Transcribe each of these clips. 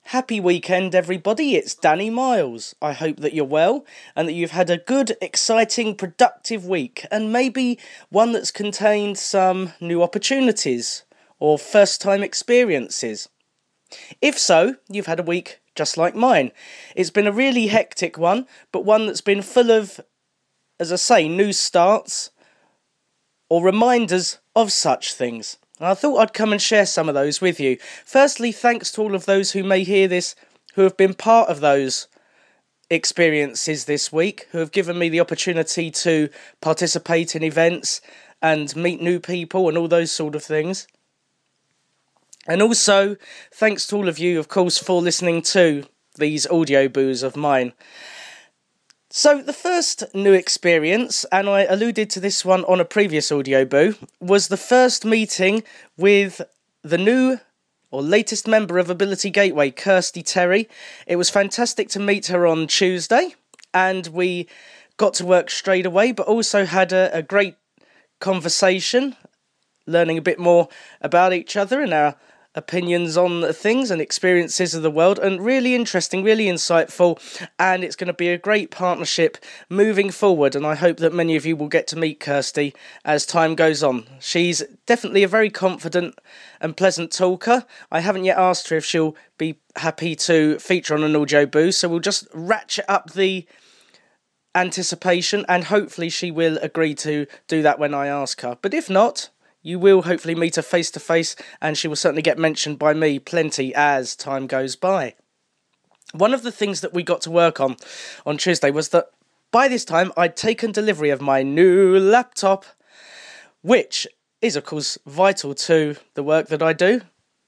Happy weekend, everybody. It's Danny Miles. I hope that you're well and that you've had a good, exciting, productive week, and maybe one that's contained some new opportunities or first-time experiences. If so, you've had a week just like mine. It's been a really hectic one, but one that's been full of, as I say, new starts or reminders of such things. And I thought I'd come and share some of those with you. Firstly, thanks to all of those who may hear this, who have been part of those experiences this week, who have given me the opportunity to participate in events and meet new people and all those sort of things. And also, thanks to all of you, of course, for listening to these audio boos of mine. So the first new experience, and I alluded to this one on a previous audio boo, was the first meeting with the new or latest member of Ability Gateway, Kirsty Terry. It was fantastic to meet her on Tuesday, and we got to work straight away, but also had a great conversation, learning a bit more about each other and our opinions on things and experiences of the world, and really interesting, really insightful, and it's going to be a great partnership moving forward, and I hope that many of you will get to meet Kirsty as time goes on. She's definitely a very confident and pleasant talker. I haven't yet asked her if she'll be happy to feature on an audio boo, so we'll just ratchet up the anticipation, and hopefully she will agree to do that when I ask her. But if not, you will hopefully meet her face to face, and she will certainly get mentioned by me plenty as time goes by. One of the things that we got to work on Tuesday was that by this time I'd taken delivery of my new laptop, which is of course vital to the work that I do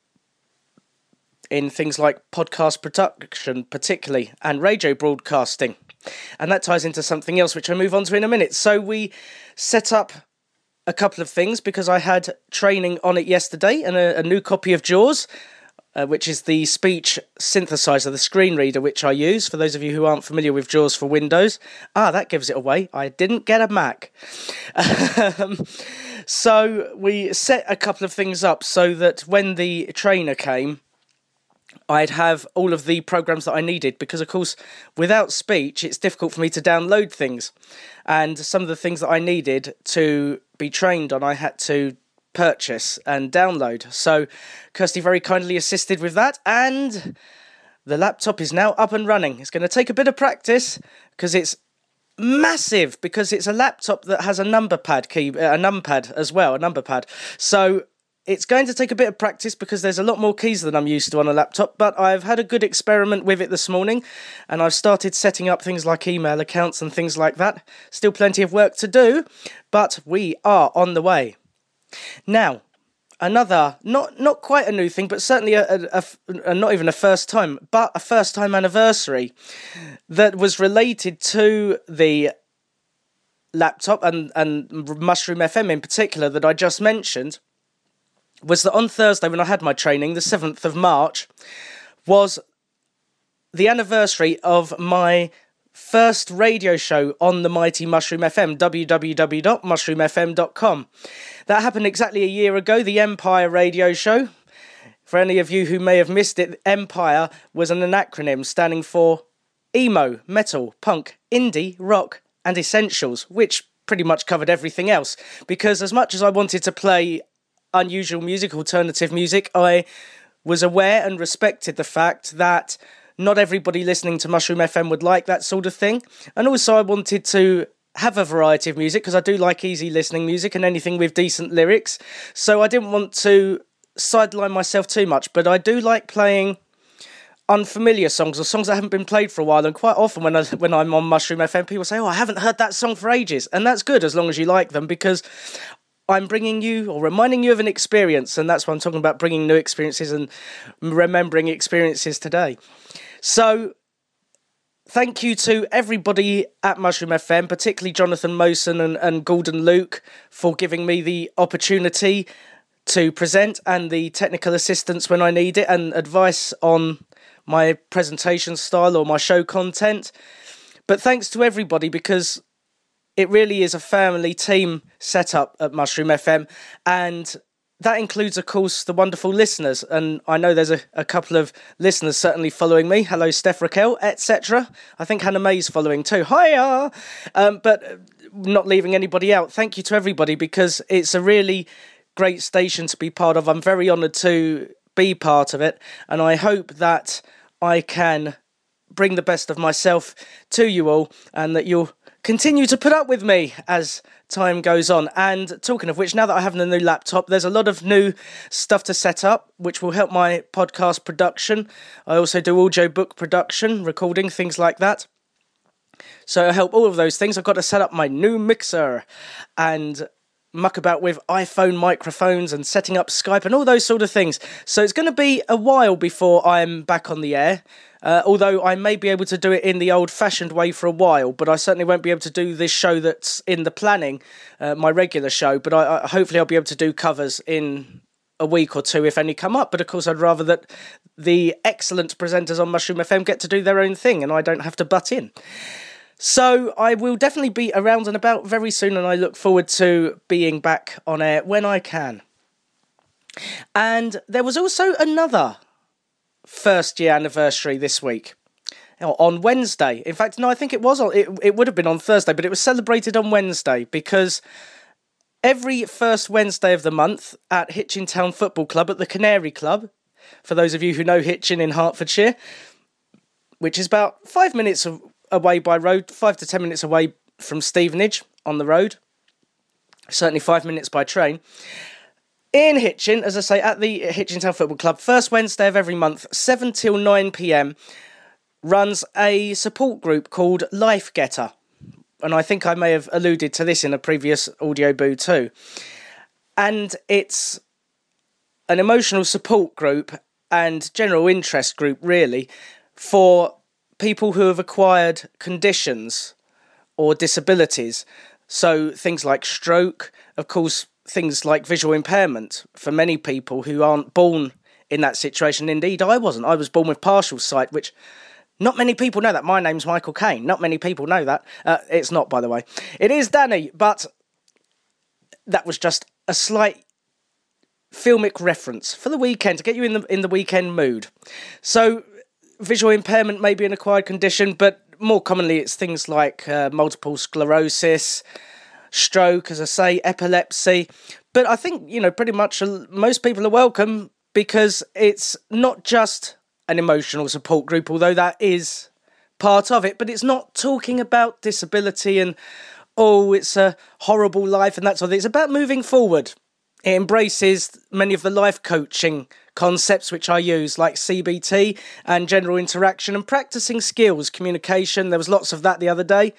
in things like podcast production particularly, and radio broadcasting. And that ties into something else which I'll move on to in a minute. So we set up a couple of things because I had training on it yesterday, and a new copy of JAWS, which is the speech synthesizer, the screen reader which I use, for those of you who aren't familiar with JAWS for Windows. That gives it away. I didn't get a Mac. So we set a couple of things up so that when the trainer came, I'd have all of the programs that I needed, because of course without speech it's difficult for me to download things, and some of the things that I needed to be trained on I had to purchase and download. So Kirsty very kindly assisted with that, and the laptop is now up and running. It's going to take a bit of practice because it's massive, because it's a laptop that has a numpad as well, a number pad. So it's going to take a bit of practice because there's a lot more keys than I'm used to on a laptop, but I've had a good experiment with it this morning, and I've started setting up things like email accounts and things like that. Still plenty of work to do, but we are on the way. Now, another, not quite a new thing, but certainly a not even a first time, but a first time anniversary that was related to the laptop and Mushroom FM in particular that I just mentioned, was that on Thursday when I had my training, the 7th of March, was the anniversary of my first radio show on the mighty Mushroom FM, www.mushroomfm.com. That happened exactly a year ago, the Empire radio show. For any of you who may have missed it, Empire was an acronym standing for emo, metal, punk, indie, rock and essentials, which pretty much covered everything else, because as much as I wanted to play unusual music, alternative music, I was aware and respected the fact that not everybody listening to Mushroom FM would like that sort of thing, and also I wanted to have a variety of music because I do like easy listening music and anything with decent lyrics, so I didn't want to sideline myself too much, but I do like playing unfamiliar songs or songs that haven't been played for a while, and quite often when I'm on Mushroom FM, people say, I haven't heard that song for ages, and that's good as long as you like them, because I'm bringing you or reminding you of an experience, and that's what I'm talking about, bringing new experiences and remembering experiences today. So thank you to everybody at Mushroom FM, particularly Jonathan Mosen and Gordon Luke, for giving me the opportunity to present and the technical assistance when I need it and advice on my presentation style or my show content. But thanks to everybody, because it really is a family team setup at Mushroom FM, and that includes, of course, the wonderful listeners. And I know there's a couple of listeners certainly following me. Hello, Steph Raquel, etc. I think Hannah May's following too. Hiya! But not leaving anybody out. Thank you to everybody, because it's a really great station to be part of. I'm very honoured to be part of it. And I hope that I can bring the best of myself to you all, and that you'll continue to put up with me as time goes on. And talking of which, now that I have a new laptop, there's a lot of new stuff to set up, which will help my podcast production. I also do audiobook production, recording, things like that. So I help all of those things. I've got to set up my new mixer and muck about with iPhone microphones and setting up Skype and all those sort of things. So it's going to be a while before I'm back on the air. Although I may be able to do it in the old-fashioned way for a while, but I certainly won't be able to do this show that's in the planning, my regular show, but hopefully I'll be able to do covers in a week or two if any come up. But of course I'd rather that the excellent presenters on Mushroom FM get to do their own thing and I don't have to butt in. So I will definitely be around and about very soon, and I look forward to being back on air when I can. And there was also another first year anniversary this week on Wednesday. In fact, no, I think it would have been on Thursday, but it was celebrated on Wednesday, because every first Wednesday of the month at Hitchin Town Football Club at the Canary Club, for those of you who know Hitchin in Hertfordshire, which is about 5 minutes away by road, 5 to 10 minutes away from Stevenage on the road, certainly 5 minutes by train. In Hitchin, as I say, at the Hitchin Town Football Club, first Wednesday of every month, 7 till 9 p.m, runs a support group called Life Getter. And I think I may have alluded to this in a previous audio boo too. And it's an emotional support group and general interest group, really, for people who have acquired conditions or disabilities. So things like stroke, of course, things like visual impairment for many people who aren't born in that situation. Indeed, I wasn't. I was born with partial sight, which not many people know that. My name's Michael Caine. Not many people know that. It's not, by the way. It is Danny, but that was just a slight filmic reference for the weekend, to get you in the weekend mood. So visual impairment may be an acquired condition, but more commonly it's things like multiple sclerosis, stroke, as I say, epilepsy. But I think, pretty much most people are welcome, because it's not just an emotional support group, although that is part of it, but it's not talking about disability and, it's a horrible life and that sort of thing. It's about moving forward. It embraces many of the life coaching concepts which I use, like CBT and general interaction, and practicing skills, communication. There was lots of that the other day.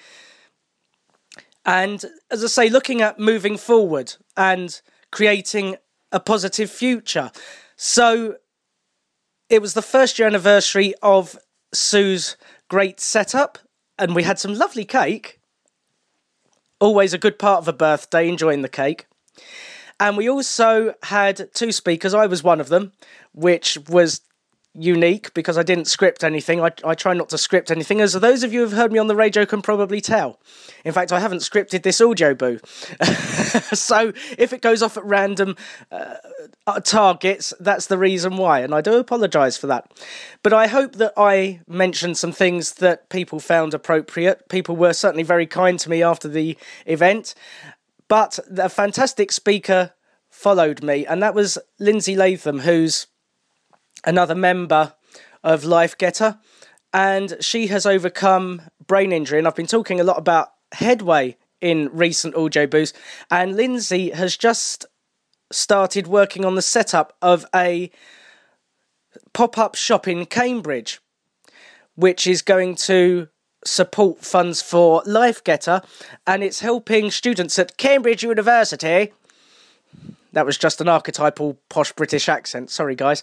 And as I say, looking at moving forward and creating a positive future. So it was the first year anniversary of Sue's great setup, and we had some lovely cake. Always a good part of a birthday, enjoying the cake. And we also had 2 speakers. I was one of them, which was unique because I didn't script anything. I try not to script anything, as those of you who have heard me on the radio can probably tell. In fact, I haven't scripted this audio boo. So if it goes off at random targets, that's the reason why, and I do apologise for that. But I hope that I mentioned some things that people found appropriate. People were certainly very kind to me after the event. But a fantastic speaker followed me, and that was Lindsay Latham, who's another member of Life Getter, and she has overcome brain injury. And I've been talking a lot about Headway in recent audio boos, and Lindsay has just started working on the setup of a pop-up shop in Cambridge, which is going to support funds for Life Getter, and it's helping students at Cambridge University. That was just an archetypal posh British accent, sorry guys.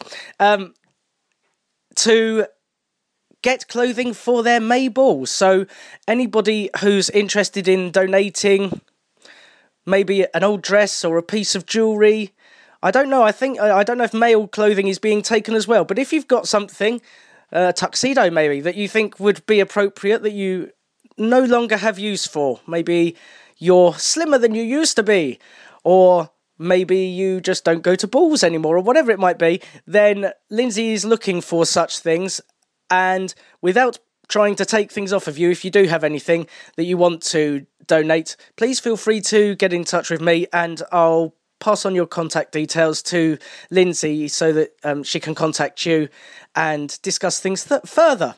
To get clothing for their May ball. So anybody who's interested in donating maybe an old dress or a piece of jewellery, I don't know if male clothing is being taken as well, but if you've got something, a tuxedo maybe, that you think would be appropriate, that you no longer have use for, maybe you're slimmer than you used to be, or maybe you just don't go to balls anymore or whatever it might be, then Lindsay is looking for such things. And without trying to take things off of you, if you do have anything that you want to donate, please feel free to get in touch with me, and I'll pass on your contact details to Lindsay so that she can contact you and discuss things further.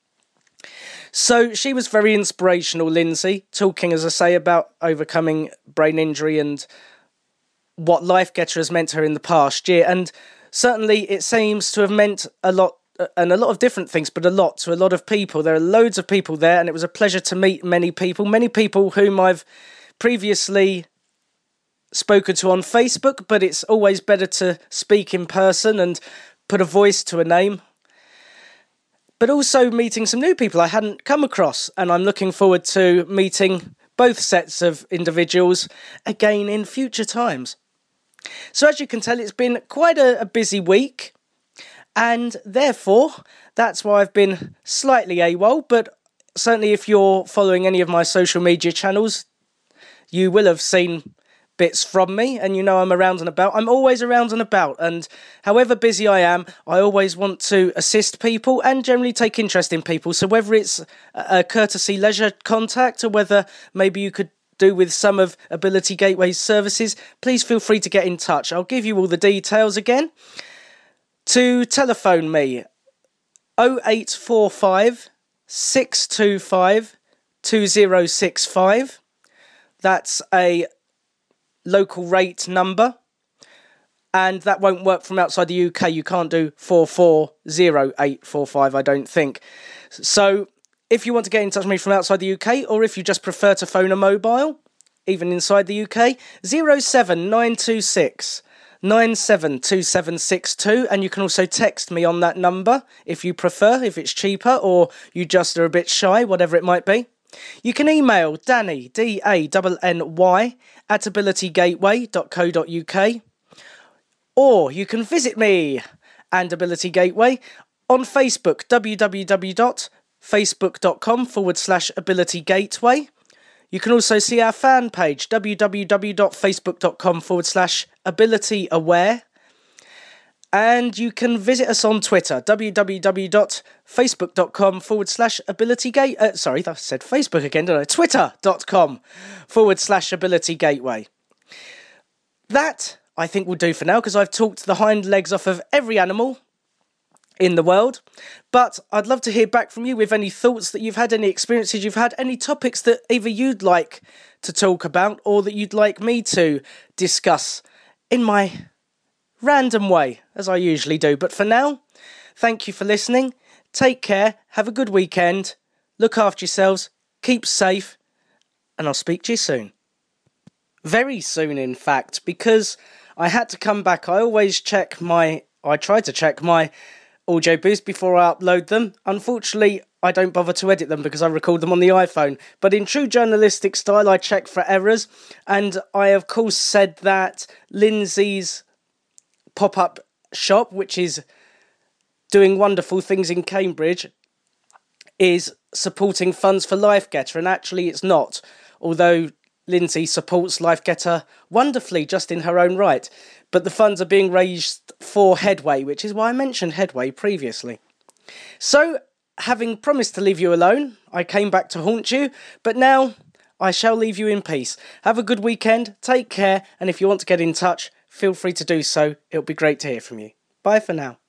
So she was very inspirational, Lindsay, talking, as I say, about overcoming brain injury and what LifeGetter has meant to her in the past year. And certainly it seems to have meant a lot, and a lot of different things, but a lot to a lot of people. There are loads of people there, and it was a pleasure to meet many people whom I've previously spoken to on Facebook, but it's always better to speak in person and put a voice to a name. But also meeting some new people I hadn't come across, and I'm looking forward to meeting both sets of individuals again in future times. So as you can tell, it's been quite a busy week, and therefore that's why I've been slightly AWOL, but certainly if you're following any of my social media channels, you will have seen bits from me, and you know I'm around and about. I'm always around and about, and however busy I am, I always want to assist people and generally take interest in people. So whether it's a courtesy leisure contact, or whether maybe you could do with some of Ability Gateway's services, please feel free to get in touch. I'll give you all the details again. To telephone me, 0845 625 2065. That's a local rate number, and that won't work from outside the UK. You can't do 440845, I don't think. So if you want to get in touch with me from outside the UK, or if you just prefer to phone a mobile, even inside the UK, 07926 972762, and you can also text me on that number if you prefer, if it's cheaper, or you just are a bit shy, whatever it might be. You can email Danny, DANNY, at abilitygateway.co.uk, or you can visit me and Ability Gateway on Facebook, www.facebook.com/abilitygateway. You can also see our fan page, www.facebook.com/abilityaware. And you can visit us on Twitter, www.facebook.com/abilitygate. Sorry, I said Facebook again, didn't I? Twitter.com/abilitygateway. That, I think, will do for now, because I've talked the hind legs off of every animal in the world. But I'd love to hear back from you with any thoughts that you've had, any experiences you've had, any topics that either you'd like to talk about or that you'd like me to discuss in my random way, as I usually do. But for now, thank you for listening. Take care, have a good weekend, look after yourselves, keep safe, and I'll speak to you soon. Very soon, in fact, because I had to come back. I try to check my Audio Boost before I upload them. Unfortunately, I don't bother to edit them because I record them on the iPhone. But in true journalistic style, I check for errors, and I, of course, said that Lindsay's pop-up shop, which is doing wonderful things in Cambridge, is supporting funds for LifeGetter, and actually it's not, although Lindsay supports LifeGetter wonderfully just in her own right. But the funds are being raised for Headway, which is why I mentioned Headway previously. So, having promised to leave you alone, I came back to haunt you, but now I shall leave you in peace. Have a good weekend, take care, and if you want to get in touch, feel free to do so. It'll be great to hear from you. Bye for now.